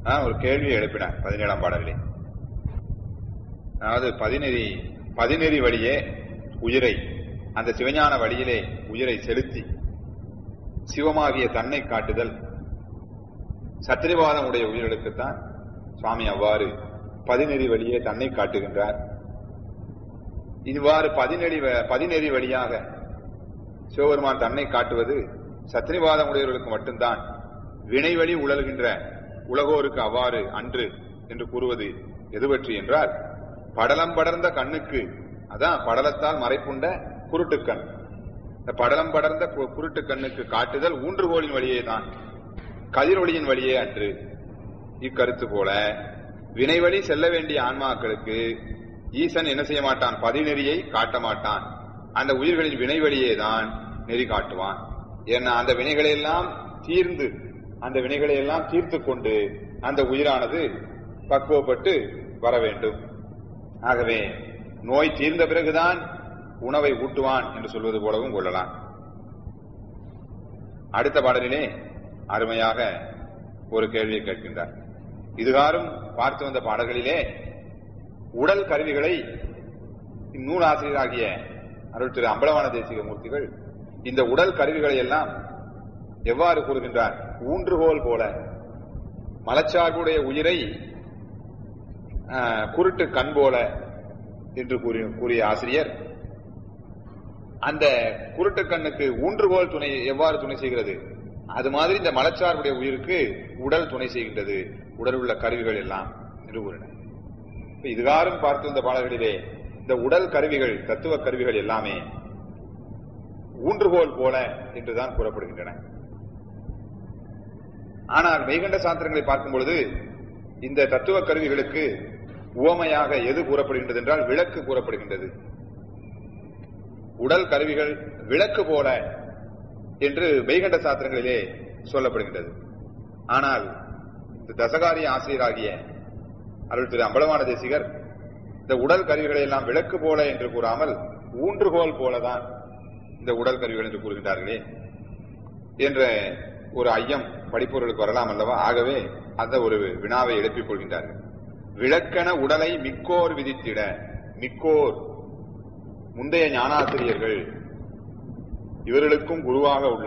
ஒரு கேள்வியை எழுப்பினார் 17ஆம் பாடலிலே. அதாவது பதிநெறி வழியே உயிரை, அந்த சிவஞான வழியிலே உயிரை செலுத்தி சிவமாகிய தன்னை காட்டுதல் சத்திரிவாதம் உடைய உயிர்களுக்குத்தான் சுவாமி அவ்வாறு பதிநெறி வழியே தன்னை காட்டுகின்றார். இவ்வாறு பதிநெறி வழியாக சிவபெருமான் தன்னை காட்டுவது சத்திரிவாதம் உடையவர்களுக்கு மட்டும்தான். வினைவழி உழல்கின்ற உலகோருக்கு அவ்வாறு அன்று என்று கூறுவது எது பற்றி என்றால், படலம் படர்ந்த கண்ணுக்கு, அதான் படலத்தால் மறைப்புண்ட குருட்டுக்கண், இந்த படலம் படர்ந்த குருட்டு கண்ணுக்கு காட்டுதல் ஊன்றுகோலின் வழியே தான், கதிரொளியின் வழியே அன்று. இக்கருத்து போல வினைவழி செல்ல வேண்டிய ஆன்மாக்களுக்கு ஈசன் என்ன செய்ய மாட்டான்? பதிநெறியை காட்ட மாட்டான். அந்த உயிர்களின் வினைவழியே தான் நெறி காட்டுவான். ஏன்னா அந்த வினைகளையெல்லாம் தீர்த்து கொண்டு அந்த உயிரானது பக்குவப்பட்டு வர வேண்டும். ஆகவே நோய் தீர்ந்த பிறகுதான் உணவை ஊட்டுவான் என்று சொல்வது போலவும் கொள்ளலாம். அடுத்த பாடலிலே அருமையாக ஒரு கேள்வியை கேட்கின்றார். இதுகாரும் பார்த்து வந்த பாடல்களிலே உடல் கருவிகளை நூல் ஆசிரியராகிய அருள் திரு அம்பலவான தேசிக மூர்த்திகள் இந்த உடல் கருவிகளை எல்லாம் எவ்வாறு கூறுகின்றார்? ஊன்றுகோல் போல மலச்சார்புடைய உயிரை குருட்டு கண் போல என்று கூறிய ஆசிரியர், அந்த குருட்டு கண்ணுக்கு ஊன்றுகோல் துணை எவ்வாறு துணை செய்கிறது, அது மாதிரி இந்த மலச்சார்புடைய உயிருக்கு உடல் துணை செய்கின்றது, உடல் உள்ள கருவிகள் எல்லாம் என்று கூறினார். இதுகாரும் பார்த்து வந்த பாடல்களிலே இந்த உடல் கருவிகள், தத்துவ கருவிகள் எல்லாமே ஊன்றுகோல் போல என்றுதான் கூறப்படுகின்றன. ஆனால் மெய்கண்ட சாஸ்திரங்களை பார்க்கும் பொழுது இந்த தத்துவ கருவிகளுக்கு உவமையாக எது கூறப்படுகின்றது என்றால் விளக்கு கூறப்படுகின்றது. உடல் கருவிகள் விளக்கு போல என்று மெய்கண்ட சாஸ்திரங்களிலே சொல்லப்படுகின்றது. ஆனால் இந்த தசகாரிய ஆசிரியராகிய அருள் திரு அம்பலவான தேசிகர் இந்த உடல் கருவிகளை எல்லாம் விளக்கு போல என்று கூறாமல் ஊன்றுகோல் போலதான் இந்த உடல் கருவிகள் என்று கூறுகின்றார்களே என்ற ஒரு ஐயம் படிப்பவர்களுக்கு வரலாம் அல்லவா? ஆகவே அந்த ஒரு வினாவை எழுப்பிக் கொள்கின்றார்கள். விளக்கென உடலை மிக்கோர் விதித்திட, மிக்கோர் முந்தைய ஞானாசிரியர்கள், இவர்களுக்கும் குருவாக உள்ள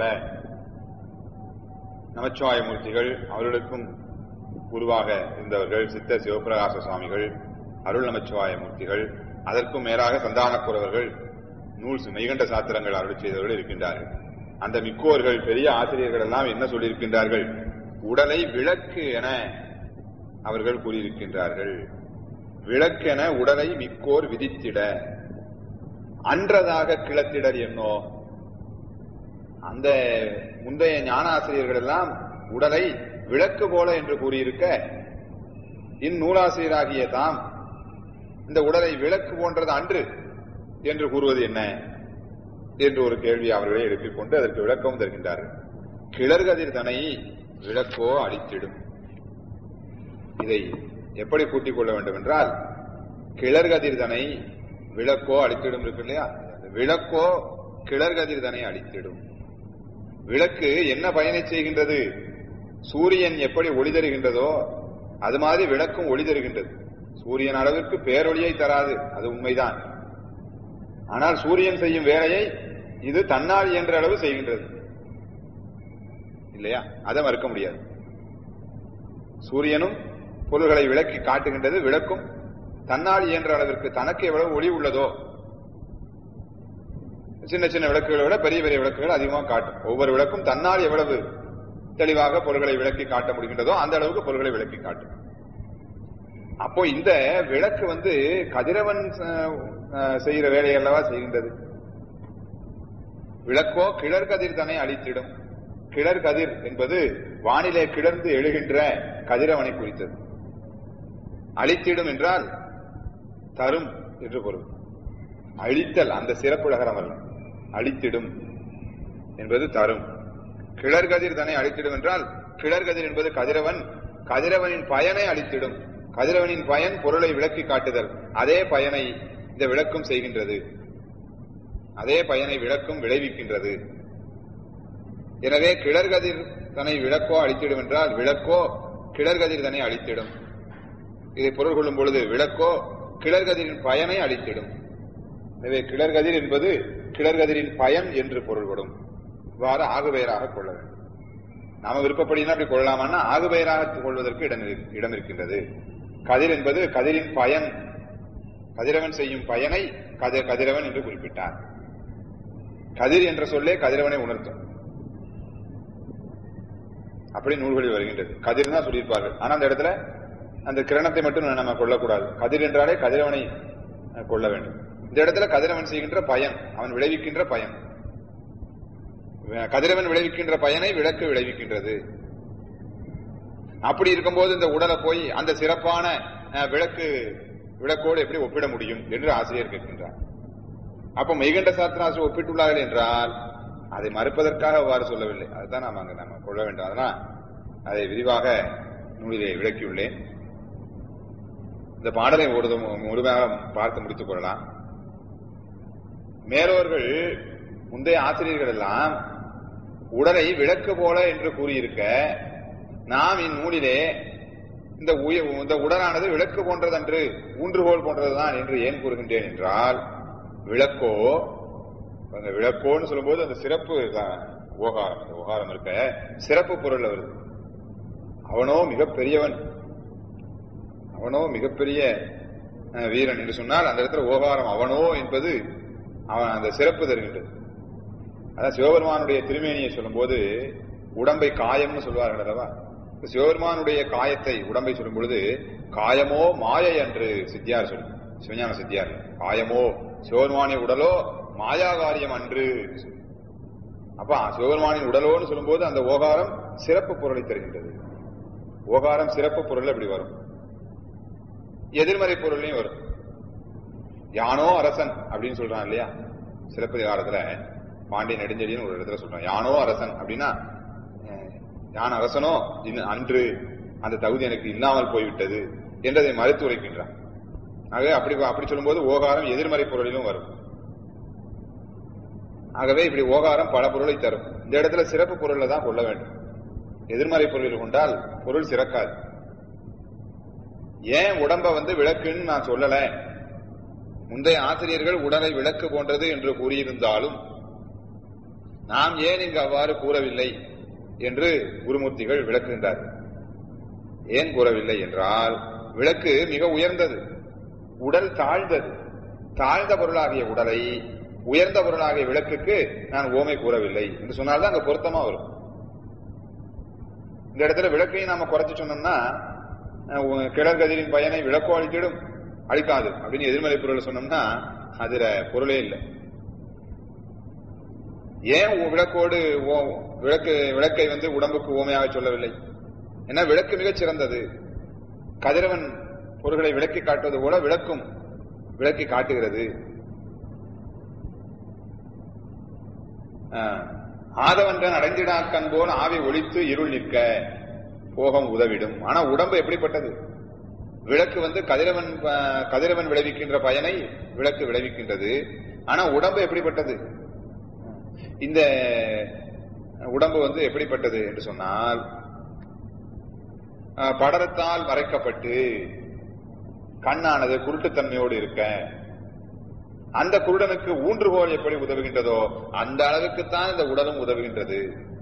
நமச்சிவாயமூர்த்திகள், அவர்களுக்கும் குருவாக இருந்தவர்கள் சித்த சிவபிரகாச சுவாமிகள், அருள் நமச்சிவாயமூர்த்திகள், அதற்கும் மேலாக சந்தானக்குறவர்கள், நூல் மெய்கண்ட சாத்திரங்கள் அருள் செய்தவர்கள் இருக்கின்றார்கள். அந்த மிக்கோர்கள் பெரிய ஆசிரியர்கள் எல்லாம் என்ன சொல்லியிருக்கின்றார்கள்? உடலை விளக்கு என அவர்கள் கூறியிருக்கின்றார்கள். விளக்கென உடலை மிக்கோர் விதித்திட அன்றதாக கிளத்திடர் என்னோ. அந்த முந்தைய ஞானாசிரியர்கள் எல்லாம் உடலை விளக்கு போல என்று கூறியிருக்க, இந்நூலாசிரியராகிய தாம் இந்த உடலை விளக்கு போன்றது அன்று என்று கூறுவது என்ன என்று ஒரு கேள்வி அவர்களை எழுப்பிக் கொண்டு அதற்கு விளக்கம் தருகின்றார்கள். கிளர்கதிர் தனை விளக்கோ அடித்திடும். இதை எப்படி கூட்டிக் கொள்ள வேண்டும் என்றால், கிளர்கதிர் தனை விளக்கோ அடித்திடும் இருக்கு இல்லையா? விளக்கோ கிளர்கதிர் தனை அடித்திடும். விளக்கு என்ன பயனை செய்கின்றது? சூரியன் எப்படி ஒளி தருகின்றதோ அது மாதிரி விளக்கும் ஒளி தருகின்றது. சூரியன் அளவிற்கு பேரொளியை தராது, அது உண்மைதான். ஆனால் சூரியன் செய்யும் வேலையை இது தன்னால் இயன்ற அளவு செய்கின்றது இல்லையா? அதை மறுக்க முடியாது. சூரியனும் பொருள்களை விளக்கி காட்டுகின்றது, விளக்கும் தன்னால் இயன்ற அளவிற்கு தனக்கு எவ்வளவு ஒளி உள்ளதோ, சின்ன சின்ன விளக்குகளை விட பெரிய பெரிய விளக்குகள் அதிகமாக காட்டும். ஒவ்வொரு விளக்கும் தன்னால் எவ்வளவு தெளிவாக பொருள்களை விளக்கி காட்ட முடிகின்றதோ அந்த அளவுக்கு பொருள்களை விளக்கி காட்டும். அப்போ இந்த விளக்கு கதிரவன் செய்கிற வேலையை அல்லவா செய்கின்றது. விளக்கோ கிளர்கதிர் தன்னை அழித்திடும். கிளர்கதிர் என்பது வானிலே கிளர்ந்து எழுகின்ற கதிரவனை குறித்தது. அழித்திடும் என்றால் தரும் என்று பொருள். அழித்தல் அந்த சிறப்புலகரம் அல்ல. அழித்திடும் என்பது தரும். கிளர்கதிர் தன்னை அழித்திடும் என்றால் கிளர்கதிர் என்பது கதிரவன், கதிரவனின் பயனை அழித்திடும். கதிரவனின் பயன் பொருளை விளக்கி காட்டுதல். அதே பயனை இந்த விளக்கும் செய்கின்றது. அதே பயனை விளக்கும் விளைவிக்கின்றது. எனவே கிளர்கதிர் தன்னை விளக்கோ அழித்திடும் என்றால் விளக்கோ கிளர்கதிர் தன்னை அழித்திடும். இதை பொருள் கொள்ளும் பொழுது விளக்கோ கிளர்கதிரின் பயனை அழித்திடும். எனவே கிளர்கதிர் என்பது கிளர்கதிரின் பயன் என்று பொருள்படும். இவ்வாறு ஆகுபெயராக கொள்ள வேண்டும். நாம விருப்பப்படினா அப்படி கொள்ளலாமான்னா ஆகுபெயராக கொள்வதற்கு இடம் இருக்கின்றது. கதிர் என்பது கதிரின் பயன், கதிரவன் செய்யும் பயனை கதிரவன் என்று குறிப்பிட்டார். கதிர் என்ற சொல்லே கதிரவனை உணர்த்தும். அப்படி நூல்களில் வருகின்றது. கதிர் தான் சொல்லியிருப்பார்கள். ஆனா அந்த இடத்துல அந்த கிரணத்தை மட்டும் நம்ம கொள்ளக்கூடாது. கதிர் என்றாலே கதிரவனை கொள்ள வேண்டும். இந்த இடத்துல கதிரவன் செய்கின்ற பயன், அவன் விளைவிக்கின்ற பயன், கதிரவன் விளைவிக்கின்ற பயனை விளக்கு விளைவிக்கின்றது. அப்படி இருக்கும்போது இந்த உடலை போய் அந்த சிறப்பான விளக்கோடு எப்படி ஒப்பிட முடியும் என்று ஆசிரியர் கேட்கின்றார். அப்ப மெய்கண்ட சாஸ்திராசிரியர் ஒப்பிட்டுள்ளார்கள் என்றால் அதை மறுப்பதற்காக அவ்வாறு சொல்லவில்லை. அதுதான் நம்ம கொள்ள வேண்டும். அதனால் அதை விரிவாக நூலிலே விளக்கியுள்ளேன். இந்த பாடலை முழுமையாக பார்த்து முடித்துக் கொள்ளலாம். மேலோர்கள் முந்தைய ஆசிரியர்கள் எல்லாம் உடலை விளக்கு போல என்று கூறியிருக்க, நாம் இந்நூலிலே இந்த உடலானது விளக்கு போன்றதன்று ஊன்றுகோல் போன்றதுதான் என்று ஏன் கூறுகின்றேன் என்றால், விளக்கோன்னு சொல்லும்போது அந்த சிறப்பு ஓகாரம் இருக்க சிறப்பு பொருள் வருது. அவனோ மிகப்பெரியவன், அவனோ மிகப்பெரிய வீரன் என்று சொன்னால் அந்த இடத்துல ஓகாரம் அவனோ என்பது அவன் அந்த சிறப்பு தருகின்றது. அதான் சிவபெருமானுடைய திருமேனியை சொல்லும் போது உடம்பை காயம்னு சொல்வார்கள் அல்லவா. சிவபெருமானுடைய காயத்தை உடம்பை சொல்லும் பொழுது காயமோ மாயை என்று சித்தியார் சொல்லும், சிவஞான சித்தியார். காயமோ சிவபெருமானின் உடலோ மாயாகாரியம் அன்று. அப்ப சிவபெருமானின் உடலோன்னு சொல்லும் போது அந்த ஓகாரம் சிறப்பு பொருளை தருகின்றது. ஓகாரம் சிறப்பு பொருள் அப்படி வரும். எதிர்மறை பொருளையும் வரும். யானோ அரசன் அப்படின்னு சொல்றான் இல்லையா சிலப்பதிகாரத்துல, பாண்டிய நெடுஞ்செழியன் ஒரு இடத்துல சொல்றான் யானோ அரசன் அப்படின்னா யான் அரசனோ அன்று அந்த தகுதி எனக்கு இல்லாமல் போய்விட்டது என்றதை மறுத்து உரைக்கின்றான். ஆகவே அப்படி சொல்லும் போது ஓகாரம் எதிர்மறை பொருளிலும் வரும். ஆகவே இப்படி ஓகாரம் பல பொருளை தரும். இந்த இடத்துல சிறப்பு பொருளை தான் கொள்ள வேண்டும். எதிர்மறை பொருளில் கொண்டால் பொருள் சிறக்காது. ஏன் உடம்ப விளக்குன்னு நான் சொல்லல, முந்தைய ஆசிரியர்கள் உடலை விளக்கு போன்றது என்று கூறியிருந்தாலும் நாம் ஏன் இங்கு அவ்வாறு கூறவில்லை என்று குருமூர்த்திகள் விளக்குகின்றார்கள். ஏன் கூறவில்லை என்றால், விளக்கு மிக உயர்ந்தது, உடல் தாழ்ந்தது. தாழ்ந்த பொருளாகிய உடலை உயர்ந்த பொருளாகிய விளக்குக்கு நான் ஓமை கூறவில்லை என்று சொன்னால்தான் அங்க பொருத்தமா வரும். இந்த இடத்துல விளக்கையும் நாம குறைச்சு சொன்னோம்னா கிளர்கதிரின் பயனை விளக்கோ அழித்திடும், அழிக்காது அப்படின்னு எதிர்மறை பொருளை சொன்னோம்னா அதுல பொருளே இல்லை. ஏன் விளக்கோடு விளக்கை உடம்புக்கு ஓமையாக சொல்லவில்லை? ஏன்னா விளக்கு மிகச் சிறந்தது. கதிரவன் பொருள்களை விளக்கி காட்டுவது போல விளக்கும் விளக்கி காட்டுகிறது. ஆதவன்றன் அடைந்திடா கண்போல் ஆவி ஒழித்து இருள் நிற்க போகம் உதவிடும். ஆனா உடம்பு எப்படிப்பட்டது? விளக்கு கதிரவன் விளைவிக்கின்ற பயனை விளக்கு விளைவிக்கின்றது. ஆனா உடம்பு எப்படிப்பட்டது? இந்த உடம்பு எப்படிப்பட்டது என்று சொன்னால், படரத்தால் மறைக்கப்பட்டு கண்ணானது குருட்டுத்தன்மையோடு இருக்க, அந்த குருடனுக்கு ஊன்றுகோல் எப்படி உதவுகின்றதோ அந்த அளவுக்குத்தான் இந்த உடலும் உதவுகின்றது.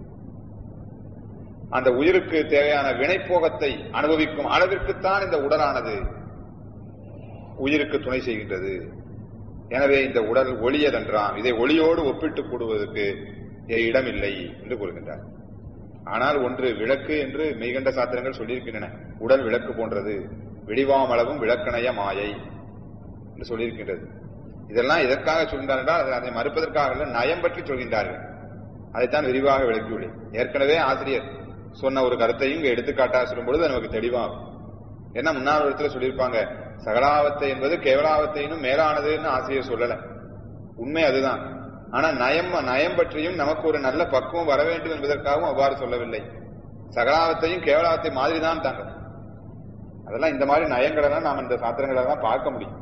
அந்த உயிருக்கு தேவையான வினைப்போகத்தை அனுபவிக்கும் அளவிற்குத்தான் இந்த உடலானது உயிருக்கு துணை செய்கின்றது. எனவே இந்த உடல் ஒளியதென்றாம், இதை ஒளியோடு ஒப்பிட்டு கூடுவதற்கு இடமில்லை என்று கூறுகின்றார். ஆனால் ஒன்று விளக்கு என்று மெய்கண்ட சாத்திரங்கள் சொல்லியிருக்கின்றன. உடல் விளக்கு போன்றது, விடிவாமளவும் விளக்கணைய மாயை என்று சொல்லியிருக்கின்றது. இதெல்லாம் எதற்காக சொல்கின்றார் என்றால் அதை மறுப்பதற்காக நயம் பற்றி சொல்கின்றார்கள். அதைத்தான் விரிவாக விளக்கியுள்ளேன். ஏற்கனவே ஆசிரியர் சொன்ன ஒரு கருத்தையும் இங்க எடுத்துக்காட்டாக சொல்லும் பொழுது நமக்கு தெளிவாகும். ஏன்னா முன்னாள் இடத்துல சொல்லியிருப்பாங்க, சகலாவத்தை என்பது கேவலாவத்தையினும் மேலானதுன்னு ஆசிரியர் சொல்லல. உண்மை அதுதான். ஆனா நயம் பற்றியும் நமக்கு ஒரு நல்ல பக்குவம் வர வேண்டும் என்பதற்காகவும் அவ்வாறு சொல்லவில்லை. சகலாவத்தையும் கேவலாவத்தை மாதிரி தான் தாங்க. அதெல்லாம் இந்த மாதிரி நயங்களை தான் நாம் இந்த சாத்திரங்களை தான் பார்க்க முடியும்.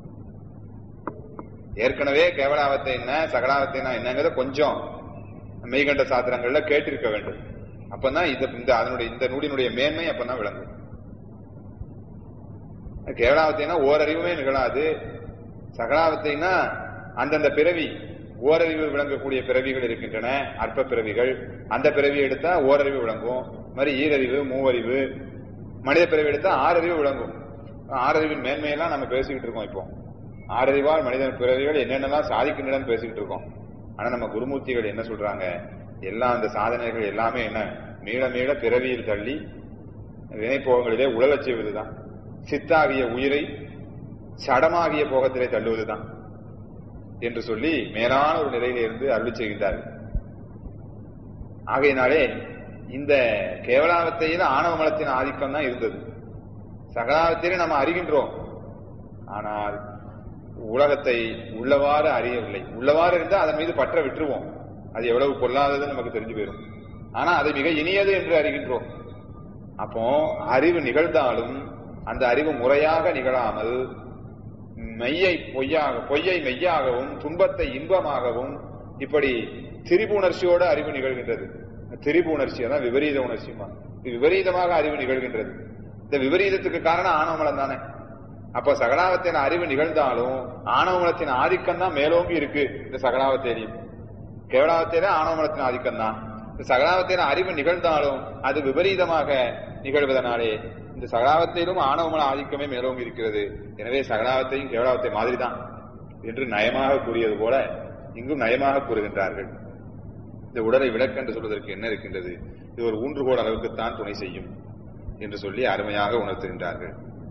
ஏற்கனவே கேவலாவத்தை என்ன சகலாவத்தை என்னங்கிறத கொஞ்சம் மெய்கண்ட சாத்திரங்கள்ல கேட்டிருக்க வேண்டும். அப்பதான் இந்த நூலினுடைய மேன்மை அப்பதான் விளங்கும். கேவலாவத்தைனா ஓரறிவுமே நிகழாது. சகலாவத்தைனா அந்தந்த பிறவி ஓரறிவு விளங்கக்கூடிய பிறவிகள் இருக்கின்றன, அற்ப பிறவிகள். அந்த பிறவி எடுத்தா ஓரறிவு விளங்கும். மாதிரி ஈரறிவு, மூவறிவு. மனித பிறவி எடுத்தா ஆறறிவு விளங்கும். ஆறறிவின் மேன்மையெல்லாம் நம்ம பேசிக்கிட்டு இருக்கோம். இப்போ ஆறறிவால் மனிதன் பிறவிகள் என்னென்னலாம் சாதிக்கின்றன பேசிக்கிட்டு இருக்கோம். ஆனா நம்ம குருமூர்த்திகள் என்ன சொல்றாங்க, எல்லா அந்த சாதனைகள் எல்லாமே என்ன, மீள மீள பிறவியில் தள்ளி வினைப்போகங்களிலே உழலச் செய்வதுதான். சித்தாகிய உயிரை சடமாகிய போகத்திலே தள்ளுவதுதான் என்று சொல்லி மேலான ஒரு நிலையிலிருந்து அருள் செய்கின்றார்கள். ஆகையினாலே இந்த கேவலாவத்தையில் ஆணவ மலத்தின் ஆதிக்கம் தான் இருந்தது. சகலாவத்திலே நம்ம அறிகின்றோம், ஆனால் உலகத்தை உள்ளவாறு அறியவில்லை. உள்ளவாறு இருந்தால் அதன் மீது பற்ற விட்டுருவோம். அது எவ்வளவு பொல்லாதது நமக்கு தெரிஞ்சு போயிடும். ஆனா அதை மிக இனியது என்று அறிகின்றோம். அப்போ அறிவு நிகழ்ந்தாலும் அந்த அறிவு முறையாக நிகழாமல் பொய்யை மெய்யாகவும் துன்பத்தை இன்பமாகவும் இப்படி திரிபு உணர்ச்சியோட அறிவு நிகழ்கின்றது. திரிபு உணர்ச்சி தான் விபரீத உணர்ச்சிமா. விபரீதமாக அறிவு நிகழ்கின்றது. இந்த விபரீதத்துக்கு காரணம் ஆணவமலம் தானே. அப்ப சகலாவத்தின் அறிவு நிகழ்ந்தாலும் ஆணவமலத்தின் ஆதிக்கம் தான் மேலோங்கி இருக்கு. இந்த சகலாவத்தையிலையும் கேவலாவத்தில ஆணவமலத்தின் ஆதிக்கம் தான். இந்த சகலாவத்தின் அறிவு நிகழ்ந்தாலும் அது விபரீதமாக நிகழ்வதனாலே இந்த சகலாவத்திலும் ஆணவமல ஆதிக்கமே மேலோங்கி இருக்கிறது. எனவே சகலாவத்தையும் கேவலாவத்தை மாதிரி தான் என்று நயமாக கூறியது போல இங்கும் நயமாக கூறுகின்றார்கள். இந்த உடலை விளக்கென்று சொல்வதற்கு என்ன இருக்கின்றது, இது ஒரு ஊன்றுகோல் அளவுக்குத்தான் துணை செய்யும் என்று சொல்லி அருமையாக உணர்த்துகின்றார்கள்.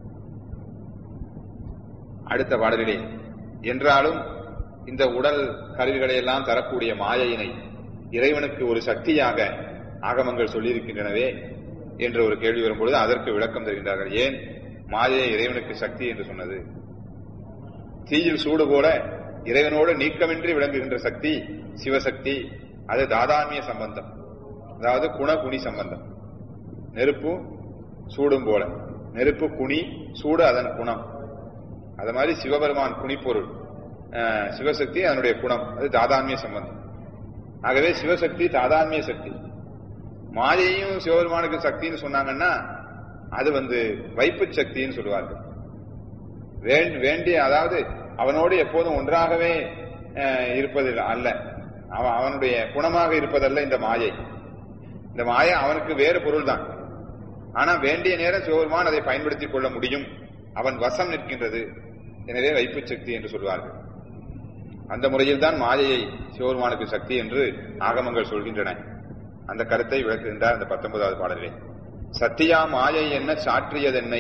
அடுத்த பாடலிலே என்றாலும் இந்த உடல் கருவிகளை எல்லாம் தரக்கூடிய மாயையினை இறைவனுக்கு ஒரு சக்தியாக ஆகமங்கள் சொல்லியிருக்கின்றனவே என்ற ஒரு கேள்வி வரும்பொழுது அதற்கு விளக்கம் தருகின்றார்கள். ஏன் மாயையை இறைவனுக்கு சக்தி என்று சொன்னது? தீயில் சூடு போல இறைவனோடு நீக்கமின்றி விளங்குகின்ற சக்தி சிவசக்தி. அது தாதான்மிய சம்பந்தம், அதாவது குணகுணி சம்பந்தம். நெருப்பு சூடும் போல, நெருப்பு குணி, சூடு அதன் குணம். அது மாதிரி சிவபெருமான் குணிப்பொருள், சிவசக்தி அதனுடைய குணம், அது தாதான்மிய சம்பந்தம். ஆகவே சிவசக்தி தாதான்மிய சக்தி. மாயையும் சிவபெருமானுக்கு சக்தின்னு சொன்னாங்கன்னா அது வைப்பு சக்தின்னு சொல்லுவார்கள். வேண்டிய, அதாவது அவனோடு எப்போதும் ஒன்றாகவே இருப்பது அல்ல, அவனுடைய குணமாக இருப்பதல்ல இந்த மாயை. இந்த மாயை அவனுக்கு வேறு பொருள் தான். ஆனா வேண்டிய நேரம் சிவபெருமான் அதை பயன்படுத்திக் கொள்ள முடியும், அவன் வசம் நிற்கின்றது. எனவே வைப்பு சக்தி என்று சொல்வார்கள். அந்த முறையில் தான் மாயையை சிவபெருமானுக்கு சக்தி என்று ஆகமங்கள் சொல்கின்றன. அந்த கருத்தை விளக்குகின்றார் அந்த 19வது பாடலிலே. சத்தியா மாயை என்ன சாற்றியதென்னை,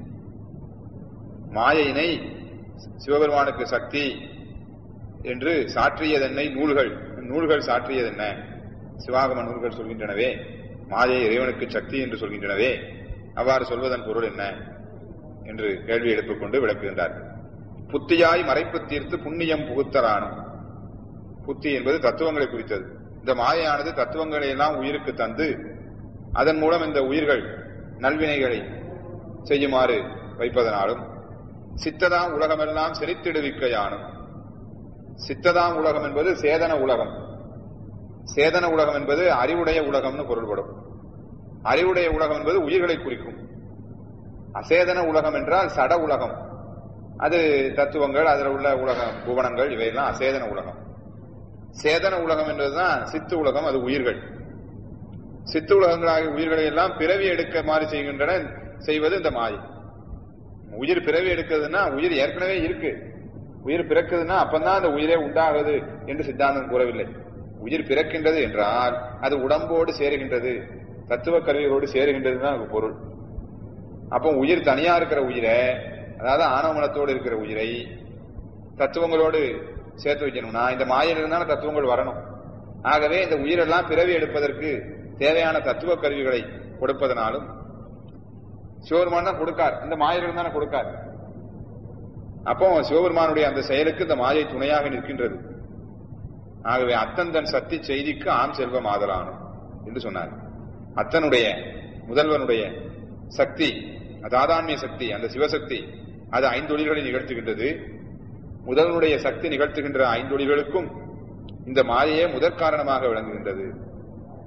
மாயையினை சிவபெருமானுக்கு சக்தி என்று சாற்றியதென்னை நூல்கள் சாற்றியதென்ன. சிவாகம நூல்கள் சொல்கின்றனவே மாயை இறைவனுக்கு சக்தி என்று சொல்கின்றனவே, அவ்வாறு சொல்வதன் பொருள் என்ன என்று கேள்வி எழுப்பிக் கொண்டு விளக்குகின்றார்கள். புத்தியாய் மறைப்பு தீர்த்து புண்ணியம் புகுத்தரானும். புத்தி என்பது தத்துவங்களை குறித்தது. இந்த மாயையானது தத்துவங்களை எல்லாம் உயிருக்கு தந்து அதன் மூலம் இந்த உயிர்கள் நல்வினைகளை செய்யுமாறு வைப்பதனாலும் சித்ததாம் உலகமெல்லாம் செழித்திடுவிக்கையானும். சித்ததாம் உலகம் என்பது சேதன உலகம். சேதன உலகம் என்பது அறிவுடைய உலகம்னு பொருள்படும். அறிவுடைய உலகம் என்பது உயிர்களை குறிக்கும். அசேதன உலகம் என்றால் சட உலகம், அது தத்துவங்கள், அதில் உள்ள உலகம் புவனங்கள், இவையெல்லாம் அசேதன உலகம். சேதன உலகம் என்பதுதான் சித்து உலகம், அது உயிர்கள். சித்து உலகங்களாகிய உயிர்களை எல்லாம் பிறவி எடுக்குமாறு செய்வது இந்த மாயை. உயிர் பிறவி எடுக்கிறதுனா உயிர் ஏற்கனவே இருக்கு, உயிர் பிறக்குதுன்னா அப்பந்தான் அந்த உயிரே உண்டாகுது என்று சித்தாந்தம் கூறவில்லை. உயிர் பிறக்கின்றது என்றால் அது உடம்போடு சேருகின்றது, தத்துவ கருவிகளோடு சேருகின்றதுதான் அதுக்கு பொருள். அப்போ உயிர் தனியா இருக்கிற உயிரை, அதாவது ஆணவமலத்தோடு இருக்கிற உயிரை தத்துவங்களோடு சேர்த்து வைக்கணும்னா இந்த மாயிலிருந்தான தத்துவங்கள் வரணும். ஆகவே இந்த உயிரெல்லாம் பிறவி எடுப்பதற்கு தேவையான தத்துவ கருவிகளை கொடுப்பதனாலும் சிவபெருமான் தான் கொடுக்கார், இந்த மாயிலிருந்தான கொடுக்கார். அப்போ சிவபெருமானுடைய அந்த செயலுக்கு இந்த மாயை துணையாக நிற்கின்றது. ஆகவே அத்தன் தன் சக்தி செய்திக்கு ஆம் செல்வம் ஆதலானும் என்று சொன்னார். அத்தனுடைய முதல்வனுடைய சக்தி, தாதான்மிய சக்தி, அந்த சிவசக்தி, அது 5 ஒளிகளை நிகழ்த்துகின்றது. முதல்வனுடைய சக்தி நிகழ்த்துகின்ற 5 ஒளிகளுக்கும் இந்த மாயையே முதற்காரணமாக விளங்குகின்றது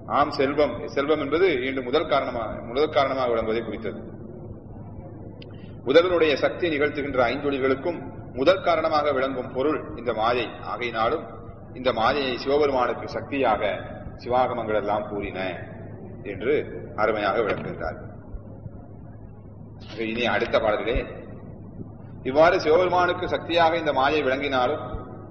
ஆம் செல்வம். செல்வம் என்பது இன்று முதல் காரணமாக விளங்குவதை குறித்தது. முதல்வனுடைய சக்தி நிகழ்த்துகின்ற ஐந்தொழிகளுக்கும் முதல் காரணமாக விளங்கும் பொருள் இந்த மாயை. ஆகையினாலும் இந்த மாயையை சிவபெருமானுக்கு சக்தியாக சிவாகமங்கள் எல்லாம் கூறின என்று அருமையாக விளக்குகின்றார். இனி அடுத்த பாடலிலே இவ்வாறு சிவபெருமானுக்கு சக்தியாக இந்த மாயை விளங்கினாலும்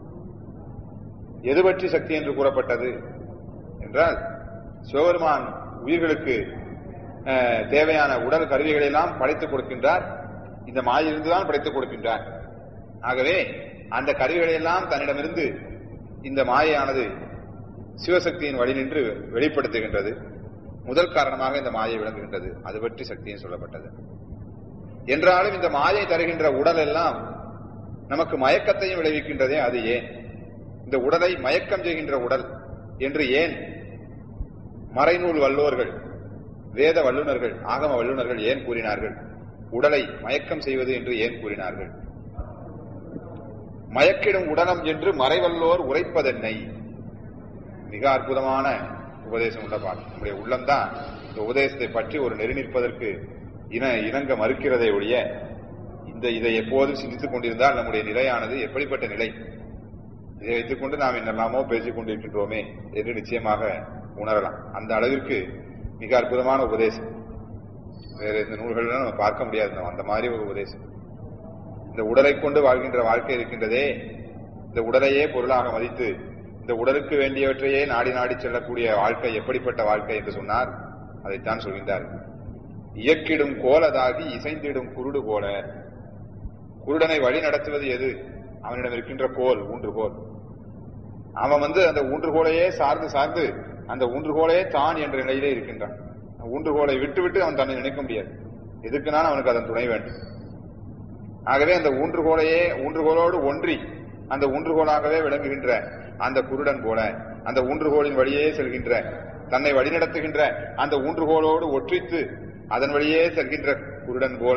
எது பற்றி சக்தி என்று கூறப்பட்டது என்றால், சிவபெருமான் உயிர்களுக்கு தேவையான உடல் கருவிகளை எல்லாம் படைத்துக் கொடுக்கின்றார். இந்த மாயிலிருந்துதான் படைத்துக் கொடுக்கின்றார். ஆகவே அந்த கருவிகளை எல்லாம் தன்னிடமிருந்து இந்த மாயையானது சிவசக்தியின் வழி நின்று வெளிப்படுத்துகின்றது. முதல் காரணமாக இந்த மாயை விளங்குகின்றது. அது பற்றி சக்தியும் சொல்லப்பட்டது. என்றாலும் இந்த மாயை தருகின்ற உடல் எல்லாம் நமக்கு மயக்கத்தையும் விளைவிக்கின்றதே, அது ஏன்? இந்த உடலை மயக்கம் செய்கின்ற உடல் என்று ஏன் மறைநூல் வல்லோர்கள், வேத வல்லுநர்கள், ஆகம வல்லுநர்கள் ஏன் கூறினார்கள்? உடலை மயக்கம் செய்வது என்று ஏன் கூறினார்கள்? மயக்கிடும் உடலம் என்று மறைவல்லோர் உரைப்பதென்னை. மிக அற்புதமான உபதேசம் உள்ள பாடம். நம்முடைய உள்ளம்தான் இந்த உபதேசத்தை பற்றி ஒரு நெறி நிற்பதற்கு இணங்க மறுக்கிறதை ஒழிய இதை எப்போதும் சிந்தித்துக் கொண்டிருந்தால் நம்முடைய நிலையானது எப்படிப்பட்ட நிலை, இதை வைத்துக் கொண்டு நாம் என்னெல்லாமோ பேசிக் கொண்டிருக்கின்றோமே என்று நிச்சயமாக உணரலாம். அந்த அளவிற்கு மிக அற்புதமான உபதேசம். வேற இந்த நூல்கள் நம்ம பார்க்க முடியாது அந்த மாதிரி ஒரு உபதேசம். இந்த உடலை கொண்டு வாழ்கின்ற வாழ்க்கை இருக்கின்றதே, இந்த உடலையே பொருளாக மதித்து இந்த உடலுக்கு வேண்டியவற்றையே நாடி நாடி செல்லக்கூடிய வாழ்க்கை எப்படிப்பட்ட வாழ்க்கை என்று சொன்னார். அதைத்தான் சொல்கின்றார். இயக்கிடும் கோலதாகி இசைந்திடும் குருடு போல. குருடனை வழி நடத்துவது எது? அவனிடம் இருக்கின்ற கோல், ஊன்றுகோல். அவன் அந்த ஊன்றுகோலையே சார்ந்து அந்த ஊன்றுகோலையே தான் என்ற நிலையிலே இருக்கின்றான். ஊன்றுகோலை விட்டு அவன் தன்னை நினைக்க முடியாது. எதுக்குனாலும் அவனுக்கு அதன் துணை வேண்டும். ஆகவே அந்த ஊன்றுகோலோடு ஒன்றி அந்த ஊன்றுகோலாகவே விளங்குகின்ற அந்த குருடன் போல, அந்த ஊன்றுகோலின் வழியே செல்கின்ற, தன்னை வழிநடத்துகின்ற அந்த ஊன்றுகோலோடு ஒற்றித்து அதன் வழியே செல்கின்ற குருடன் போல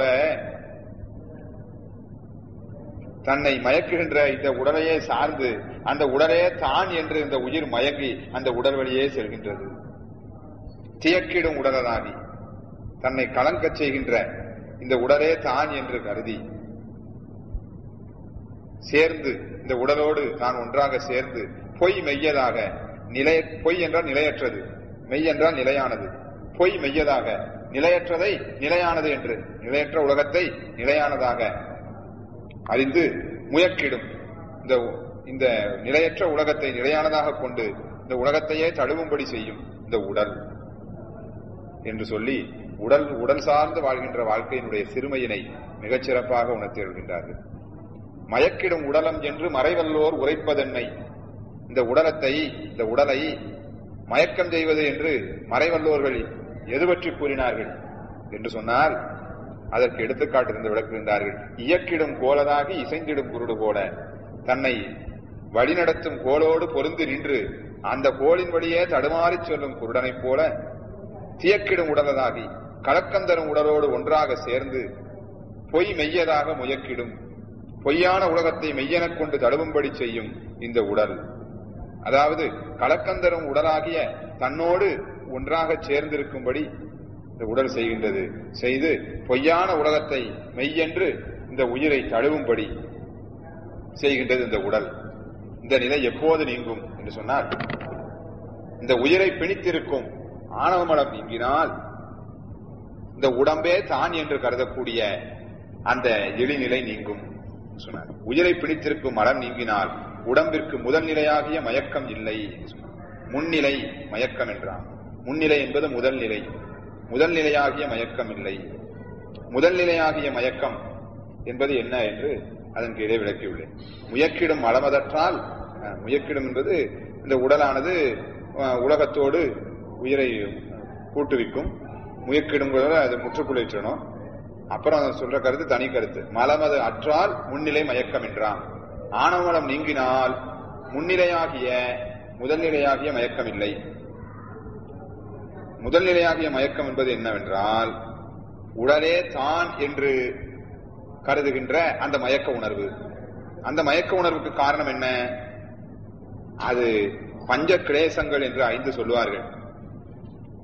தன்னை மயக்குகின்ற இந்த உடலையே சார்ந்து அந்த உடலே தான் என்று இந்த உயிர் மயங்கி அந்த உடல் வழியே செல்கின்றது. தியக்கிடும் உடலாகி தன்னை கலங்கச் செய்கின்ற இந்த உடலே தான் என்று கருதி சேர்ந்து இந்த உடலோடு தான் ஒன்றாக சேர்ந்து பொய் மெய்யதாக, பொய் என்றால் நிலையற்றது, மெய் என்றால் நிலையானது, பொய் மெய்யதாக, நிலையற்றதை நிலையானது என்று, நிலையற்ற உலகத்தை நிலையானதாக அறிந்து முயக்கிடும் இந்த நிலையற்ற உலகத்தை நிலையானதாக கொண்டு இந்த உலகத்தையே தழுவும்படி செய்யும் இந்த உடல் என்று சொல்லி உடல் சார்ந்து வாழ்கின்ற வாழ்க்கையினுடைய சிறுமையினை மிகச் சிறப்பாக உணர்த்தி வருகின்றார்கள். மயக்கிடும் உடலம் என்று மறைவல்லோர் உரைப்பதென்னை. இந்த உடலை மயக்கம் செய்வது என்று மறைவல்லோர்கள் எது பற்றி கூறினார்கள் என்று சொன்னால், அதற்கு எடுத்துக்காட்டு விளக்குகின்றார்கள். இயக்கிடும் கோலதாகி இசைந்திடும் குருடு போல. தன்னை வழிநடத்தும் கோலோடு பொருந்தி நின்று அந்த கோலின் வழியே தடுமாறி சொல்லும் குருடனைப் போல தியக்கிடும் உடலதாகி கலக்கந்தரும் உடலோடு ஒன்றாக சேர்ந்து பொய் மெய்யதாக முயக்கிடும், பொய்யான உலகத்தை மெய்யெனக் கொண்டு தழுவும்படி செய்யும் இந்த உடல். அதாவது கலக்கந்தரும் உடலாகிய தன்னோடு ஒன்றாக சேர்ந்திருக்கும்படி இந்த உடல் செய்கின்றது. செய்து பொய்யான உலகத்தை மெய்யென்று இந்த உயிரை தழுவும்படி செய்கின்றது இந்த உடல். இந்த நிலை எப்போது நீங்கும் என்று சொன்னால், இந்த உயிரை பிணித்திருக்கும் ஆணவமலம் நீங்கினால் இந்த உடம்பே தான் என்று கருதக்கூடிய அந்த எளிநிலை நீங்கும் சொன்னார். உயிரை பிணித்திருக்கும் மலம் நீங்கினால் உடம்பிற்கு முதல் நிலையாகிய மயக்கம் இல்லை. முன்னிலை மயக்கம் என்றான். முன்னிலை என்பது முதல் நிலை, முதல் நிலையாகிய மயக்கம் இல்லை. முதல் நிலையாகிய மயக்கம் என்பது என்ன என்று அதன் கீழே விளக்கியுள்ளேன். முயக்கிடும் மலமதற்றால், முயக்கிடும் என்பது இந்த உடலானது உலகத்தோடு உயிரை கூட்டுவிக்கும். முயக்கிடும் அது முற்றுப்புள்ளிற்றணும். அப்புறம் சொல்ற கருத்து தனி கருத்து. மலமது அற்றால் முன்னிலை மயக்கம் என்றான். ஆணவமலம் நீங்கினால் முன்னிலையாகிய முதல் நிலையாகிய மயக்கம் இல்லை. முதல் நிலையாகிய மயக்கம் என்பது என்னவென்றால், உடலே தான் என்று கருதுகின்ற அந்த மயக்க உணர்வு. அந்த மயக்க உணர்வுக்கு காரணம் என்ன? அது பஞ்ச கிளேசங்கள் என்று 5 சொல்லுவார்கள்.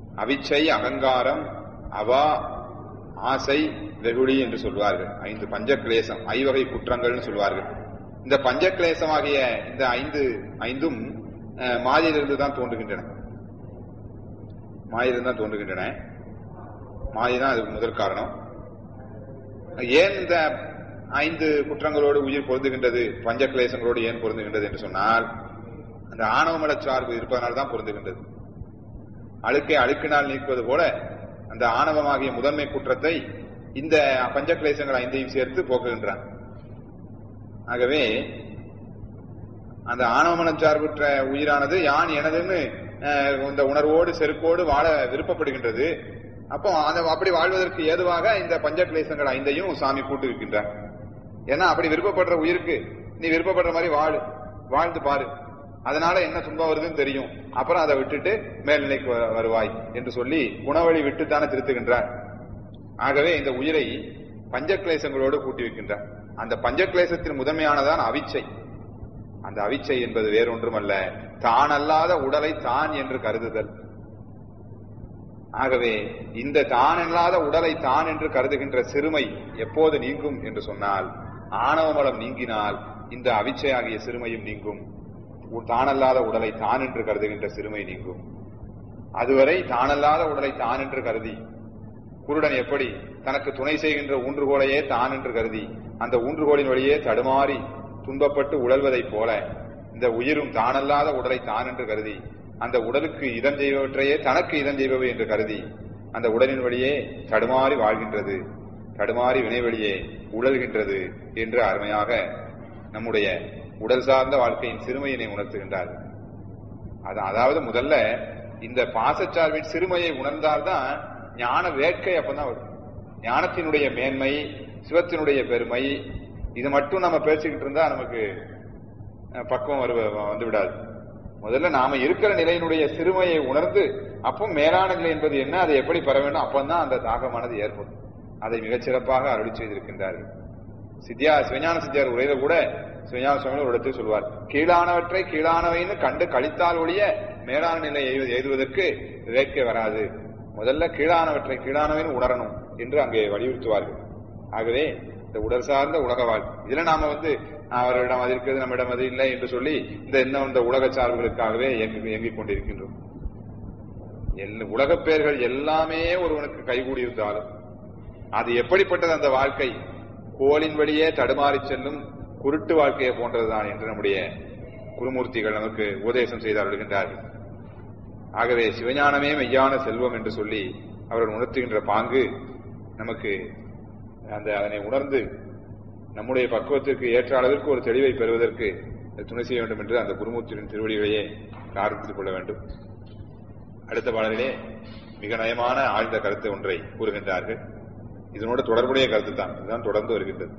அவிச்சை, அகங்காரம், அவா, ஆசை, வெகுளி என்று சொல்வார்கள். 5 பஞ்சக்லேசம், ஐவகை குற்றங்கள்னு சொல்வார்கள். இந்த பஞ்சக்லேசமாகிய இந்த ஐந்தும் மாயிலிருந்து தான் தோன்றுகின்றன. மாயிலிருந்து தான் தோன்றுகின்றன. மாயை தான் அதுக்கு முதல் காரணம். ஏன் இந்த 5 குற்றங்களோடு உயிர் பொருந்துகின்றது, பஞ்சக்லேசங்களோடு ஏன் பொருந்துகின்றது என்று சொன்னால், அந்த ஆணவமல சார்பு இருப்பதனால் தான் பொருந்துகின்றது. அழுக்கை அழுக்கினால் நீக்குவது போல அந்த ஆணவமாகிய முதன்மை குற்றத்தை இந்த பஞ்சக்லேசங்கள் 5ஐயும் சேர்த்து போக்குகின்றான். ஆகவே அந்த ஆணவமன சார்புற்ற உயிரானது யான் எனதுன்னு இந்த உணர்வோடு செருக்கோடு வாழ விருப்பப்படுகின்றது. அப்போ அப்படி வாழ்வதற்கு ஏதுவாக இந்த பஞ்சக்லேசங்கள் 5ஐயும் சாமி கூட்டு இருக்கின்றார். ஏன்னா அப்படி விருப்பப்படுற உயிருக்கு நீ விருப்பப்படுற மாதிரி வாழ்ந்து பாரு, அதனால என்ன துன்பம் வருதுன்னு தெரியும், அப்புறம் அதை விட்டுட்டு மேல்நிலைக்கு வருவாய் என்று சொல்லி குணவழி விட்டுத்தானே திருத்துகின்றார். ஆகவே இந்த உயிரை பஞ்சக்லேசங்களோடு கூட்டி வைக்கின்றார். அந்த பஞ்சக்லேசத்தின் முதன்மையானதான் அவிச்சை. அந்த அவிச்சை என்பது வேறொன்றுமல்ல, தான் அல்லாத உடலை தான் என்று கருதுதல். ஆகவே இந்த தான் அல்லாத உடலை தான் என்று கருதுகின்ற சிறுமை எப்போது நீங்கும் என்று சொன்னால், ஆணவமலம் நீங்கினால் இந்த அவிச்சை ஆகிய சிறுமையும் நீங்கும். தானல்லாத உடலை தான் என்று கருதுகின்ற சிறுமை நீங்கும். அதுவரை தானல்லாத உடலை தான் என்று கருதி குருடன் எப்படி தனக்கு துணை செய்கின்ற ஊன்றுகோலையே தான் என்று கருதி அந்த ஊன்றுகோலின் வழியே தடுமாறி துன்பப்பட்டு உழல்வதைப் போல இந்த உயிரும் தானல்லாத உடலை தான் என்று கருதி அந்த உடலுக்கு இதம் செய்பவற்றையே தனக்கு இதம் செய்பவை என்று கருதி அந்த உடலின் வழியே தடுமாறி வாழ்கின்றது, தடுமாறி வினைவழியே உழல்கின்றது என்று அருமையாக நம்முடைய உடல் சார்ந்த வாழ்க்கையின் சிறுமையினை உணர்த்துகின்றார்கள். அதாவது முதல்ல இந்த பாசச்சார்பின் சிறுமையை உணர்ந்தால்தான் ஞான வேட்கை அப்பதான் வரும். ஞானத்தினுடைய மேன்மை, சிவத்தினுடைய பெருமை, இது மட்டும் நம்ம பேசிக்கிட்டு இருந்தா நமக்கு பக்குவம் வந்து விடாது. முதல்ல நாம இருக்கிற நிலையினுடைய சிறுமையை உணர்ந்து அப்போ மேலான நிலை என்பது என்ன, அதை எப்படி பெற வேண்டும், அப்பந்தான் அந்த தாகமானது ஏற்படும். அதை மிகச்சிறப்பாக அருளி செய்திருக்கின்றார்கள். சிவஞான சித்தியார் உரையில கூட சிவஞான சுவாமி ஒரு இடத்தில் சொல்வார், கீழானவற்றை கீழானவைன்னு கண்டு கழித்தால் ஒழிய மேலான நிலை எழுதுவதற்கு வேட்கை வராது. முதல்ல கீழானவற்றை கீழானவைன்னு உணரணும் என்று அங்கே வலியுறுத்துவார்கள். ஆகவே இந்த உடல் சார்ந்த உலக வாழ்க்கை இதுல நாம அவரிடம் அது இருக்கிறது நம்மிடம் அது இல்லை என்று சொல்லி இந்த உலக சார்புகளுக்காகவே இயங்கிக் கொண்டிருக்கின்றோம். உலக பெயர்கள் எல்லாமே ஒருவனுக்கு கைகூடி இருந்தாலும் அது எப்படிப்பட்டது அந்த வாழ்க்கை, கோலின் வழியே தடுமாறி செல்லும் குருட்டு வாழ்க்கையை போன்றதுதான் என்று நம்முடைய குருமூர்த்திகள் நமக்கு உபதேசம் செய்து அருள்கின்றார்கள். ஆகவே சிவஞானமே மெய்யான செல்வம் என்று சொல்லி அவர்கள் உணர்த்துகின்ற பாங்கு நமக்கு அதனை உணர்ந்து நம்முடைய பக்குவத்திற்கு ஏற்ற அளவிற்கு ஒரு தெளிவை பெறுவதற்கு துணை செய்ய வேண்டும் என்று அந்த குருமூர்த்தியின் திருவடிகளையே ஆரம்பித்துக் கொள்ள வேண்டும். அடுத்த பாடலிலே மிக நயமான ஆழ்ந்த கருத்து ஒன்றை கூறுகின்றார்கள். இதனோடு தொடர்புடைய கருத்து தான், இதுதான் தொடர்ந்து வருகின்றது.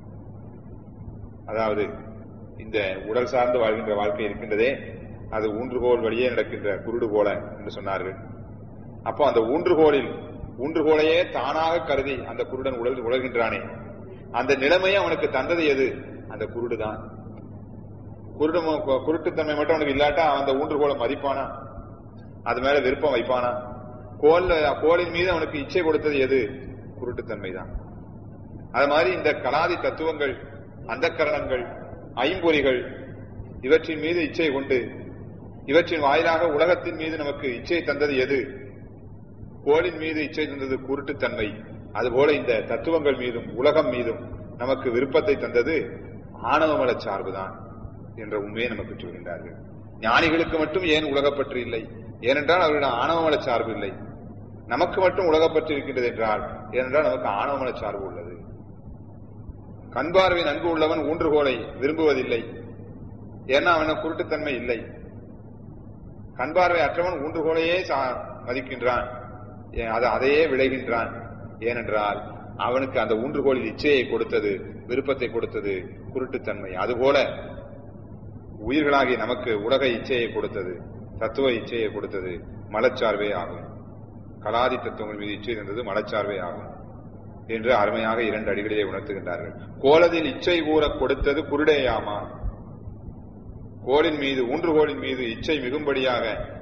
அதாவது இந்த உடல் சார்ந்து வாழ்கின்ற வாழ்க்கை இருக்கின்றதே, அது ஊன்றுகோல் வழியே நடக்கின்ற குருடு போல என்று சொன்னார்கள். அப்போ அந்த ஊன்றுகோலையே தானாக கருதி அந்த குருடன் உழல்கின்றானே, அந்த நிலைமையை அவனுக்கு தந்தது எது? அந்த குருடு தான். குருட்டுத்தன்மை மட்டும் அவனுக்கு இல்லாட்டா அந்த ஊன்றுகோலை மதிப்பானா? அது மேல விருப்பம் வைப்பானா? கோலின் மீது அவனுக்கு இச்சை கொடுத்தது எது? குருட்டுத்தன்மை தான். அது மாதிரி இந்த கலாதி தத்துவங்கள், அந்த கரணங்கள், ஐம்பொறிகள், இவற்றின் மீது இச்சை கொண்டு இவற்றின் வாயிலாக உலகத்தின் மீது நமக்கு இச்சை தந்தது எது? கோலின் மீது இச்சை தந்தது குருட்டுத்தன்மை. அதுபோல இந்த தத்துவங்கள் மீதும் உலகம் மீதும் நமக்கு விருப்பத்தை தந்தது ஆணவமல சார்புதான் என்ற உண்மையை நமக்கு சொல்கின்றார்கள். ஞானிகளுக்கு மட்டும் ஏன் உலகப்பற்று இல்லை? ஏனென்றால் அவர்களிடம் ஆணவமல சார்பு இல்லை. நமக்கு மட்டும் உலகப்பற்று இருக்கின்றது என்றால் ஏனென்றால் நமக்கு ஆணவமல சார்பு உள்ளது. கண்பார்வை நன்கு உள்ளவன் ஊன்றுகோலை விரும்புவதில்லை, ஏன்னா அவனுக்கு குருட்டுத்தன்மை இல்லை. கண்பார்வை அற்றவன் ஊன்றுகோலையே மதிக்கின்றான், அதையே விளைகின்றான். ஏனென்றால் அவனுக்கு அந்த ஊன்றுகோலில் இச்சையை கொடுத்தது, விருப்பத்தை கொடுத்தது குருட்டுத்தன்மை. அதுபோல உயிர்களாகி நமக்கு உலக இச்சையை கொடுத்தது, தத்துவ இச்சையை கொடுத்தது மலச்சார்பே ஆகும். கலாதி தத்துவங்கள் மீது இச்சை இருந்தது மலச்சார்பே ஆகும் என்று அருமையாக 2 அடிகளிலே உணர்த்துகின்றார்கள். கோலத்தில் இச்சை கூற கொடுத்தது குருடேயாமா? கோலின் மீது ஊன்றுகோலின் மீது இச்சை மிகும்படியாக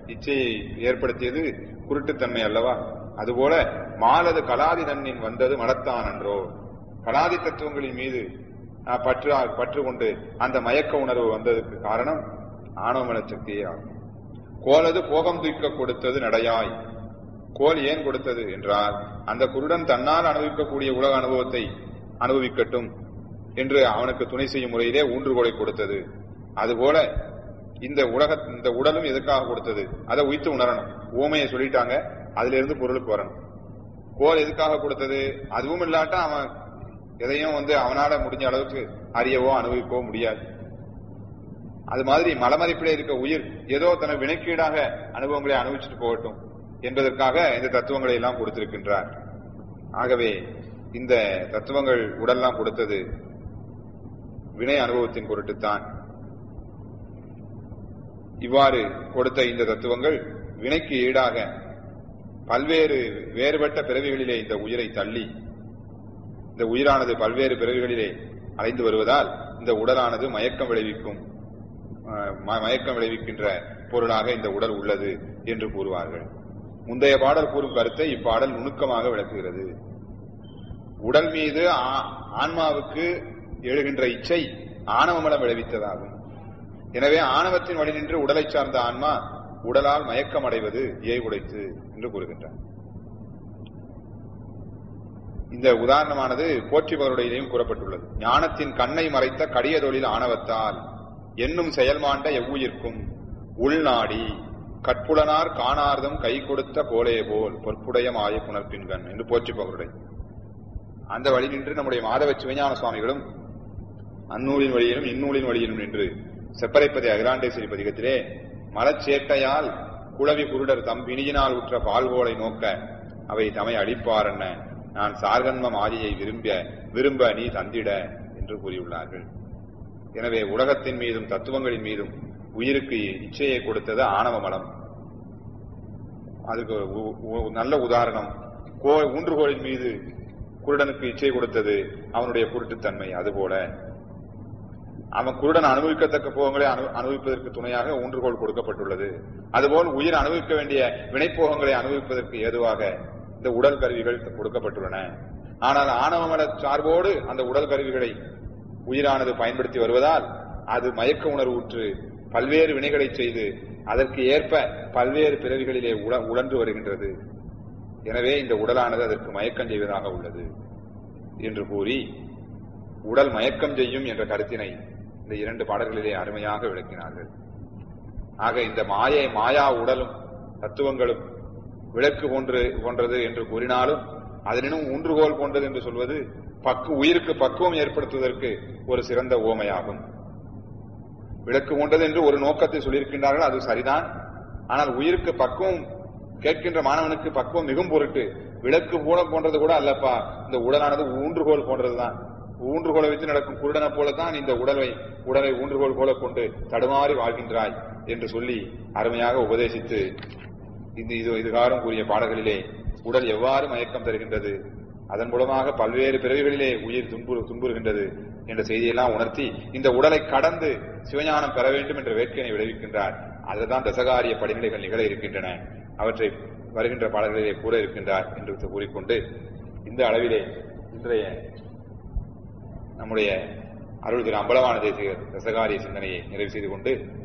இச்சையை ஏற்படுத்தியது குருட்டுத்தன்மை அல்லவா? அதுபோல மாலது கலாதி தன்னின் வந்தது மலத்தான் அன்றோ. கலாதி தத்துவங்களின் மீது பற்று கொண்டு அந்த மயக்க உணர்வு வந்ததற்கு காரணம் ஆணவ மனச்சக்தியே ஆகும். கோலது போகம் தூக்க கொடுத்தது நடையாய். கோல் ஏன் கொடுத்தது என்றால், அந்த குருடன் தன்னால் அனுபவிக்கக்கூடிய உலக அனுபவத்தை அனுபவிக்கட்டும் என்று அவனுக்கு துணை செய்யும் முறையிலே ஊன்றுகோலை கொடுத்தது. அதுபோல இந்த உடலும் எதுக்காக கொடுத்தது? அதை உய்த்து உணரணும். ஊமையை சொல்லிட்டாங்க, அதுல இருந்து பொருளுக்கு வரணும். கோல் எதுக்காக கொடுத்தது? அதுவும் இல்லாட்டா அவன் எதையும் அவனால முடிஞ்ச அளவுக்கு அறியவோ அனுபவிக்கவோ முடியாது. அது மாதிரி மலமதிப்பிலே இருக்க உயிர் ஏதோ தன வினைக்கீடாக அனுபவங்களை அனுபவிச்சுட்டு போகட்டும் என்பதற்காக இந்த தத்துவங்களை எல்லாம் கொடுத்திருக்கின்றார். ஆகவே இந்த தத்துவங்கள் உடல்லாம் கொடுத்தது வினை அனுபவத்தின் பொருட்டுத்தான். இவ்வாறு கொடுத்த இந்த தத்துவங்கள் வினைக்கு ஈடாக பல்வேறு வேறுபட்ட பிறவிகளிலே இந்த உயிரை தள்ளி, இந்த உயிரானது பல்வேறு பிறவிகளிலே அலைந்து வருவதால் இந்த உடலானது மயக்கம் விளைவிக்கின்ற பொருளாக இந்த உடல் உள்ளது என்று கூறுவார்கள். முந்தைய பாடல் கூறும் கருத்தை இப்பாடல் நுணுக்கமாக விளக்குகிறது. உடல் மீது ஆன்மாவுக்கு எழுகின்ற இச்சை ஆணவமலம் விளைவித்ததாகும். எனவே ஆணவத்தின் வழி நின்று உடலை சார்ந்த ஆன்மா உடலால் மயக்கம் அடைவது உடைத்து என்று கூறுகின்றார். இந்த உதாரணமானது போற்றிபவருடையிலும் கூறப்பட்டுள்ளது. ஞானத்தின் கண்ணை மறைத்த கடிய தொழில் ஆணவத்தால் என்னும் செயல்மாண்ட எவ்வுயிர்க்கும் உள்நாடி கற்புலனார் காணார்தம் கை கொடுத்த கோலே போல் பொற்புடைய மாய புணர்பின்கண் என்று போற்றிபவருடைய அந்த வழி நின்று நம்முடைய மாதவ சிவஞான சுவாமிகளும் அந்நூலின் வழியிலும் இந்நூலின் வழியிலும் நின்று செப்பரைப்பதை அகிலாண்டேஸ்வரி பதிகத்திலே மலச்சேட்டையால் குளவி குருடர் தம் வினியினால் உற்ற பால்கோலை நோக்க அவை தமை அளிப்பார் என்ன நான் சார்கன்ம மாயை விரும்ப நீ தந்திட என்று கூறியுள்ளார்கள். எனவே உலகத்தின் மீதும் தத்துவங்களின் மீதும் உயிருக்கு இச்சையை கொடுத்தது ஆணவ மலம். அதுக்கு நல்ல உதாரணம் ஊன்றுகோலின் மீது குருடனுக்கு இச்சை கொடுத்தது அவனுடைய குருட்டுத்தன்மை. அதுபோல அவன் குருடன் அனுபவிக்கத்தக்க போகங்களை அனுபவிப்பதற்கு துணையாக ஊன்றுகோல் கொடுக்கப்பட்டுள்ளது. அதுபோல் உயிர் அனுபவிக்க வேண்டிய வினைப்போகங்களை அனுபவிப்பதற்கு ஏதுவாக இந்த உடல் கருவிகள் கொடுக்கப்பட்டுள்ளன. ஆனால் ஆணவமல சார்போடு அந்த உடல் கருவிகளை உயிரானது பயன்படுத்தி வருவதால் அது மயக்க உணர்வுற்று பல்வேறு வினைகளை செய்து அதற்கு ஏற்ப பல்வேறு பிறவிகளிலே உழன்று வருகின்றது. எனவே இந்த உடலானது அதற்கு மயக்கம் செய்வதாக உள்ளது என்று கூறி உடல் மயக்கம் செய்யும் என்ற கருத்தினை இந்த இரண்டு பாடல்களிலே அருமையாக விளக்கினார்கள். ஆக இந்த மாயா உடலும் தத்துவங்களும் விளக்கு போன்றது என்று கூறினாலும் அதனினும் ஊன்றுகோல் போன்றது என்று சொல்வது உயிருக்கு பக்குவம் ஏற்படுத்துவதற்கு ஒரு சிறந்த உவமையாகும். விளக்கு போன்றது என்று ஒரு நோக்கத்தை சொல்லியிருக்கின்றார்கள், அது சரிதான். ஆனால் உயிருக்கு பக்குவம் கேட்கின்ற மாணவனுக்கு பக்குவம் மிகும் பொருட்டு விளக்கு போன்றது கூட அல்லப்பா, இந்த உடலானது ஊன்றுகோல் போன்றதுதான். ஊன்றுகோலை வைத்து நடக்கும் குருடனை போலத்தான் இந்த உடலை ஊன்றுகோல் போல கொண்டு தடுமாறி வாழ்கின்றாய் என்று சொல்லி அருமையாக உபதேசித்து இதுகாரும் கூறிய பாடல்களிலே உடல் எவ்வாறு மயக்கம் தருகின்றது, அதன் மூலமாக பல்வேறு பிறவிகளிலே உயிர் துன்புறுகின்றது என்ற செய்தியெல்லாம் உணர்த்தி இந்த உடலை கடந்து சிவஞானம் பெற வேண்டும் என்ற வேட்கையை விளைவிக்கின்றார். அதுதான் தசகாரிய படிநிலைகள் நிகழ இருக்கின்றன. அவற்றை வருகின்ற பாடல்களிலே கூற இருக்கின்றார் என்று கூறிக்கொண்டு இந்த அளவிலே இன்றைய நம்முடைய அருள் திரு அம்பலவான தேசிகர் தசகாரிய சிந்தனையை நிறைவு செய்து கொண்டு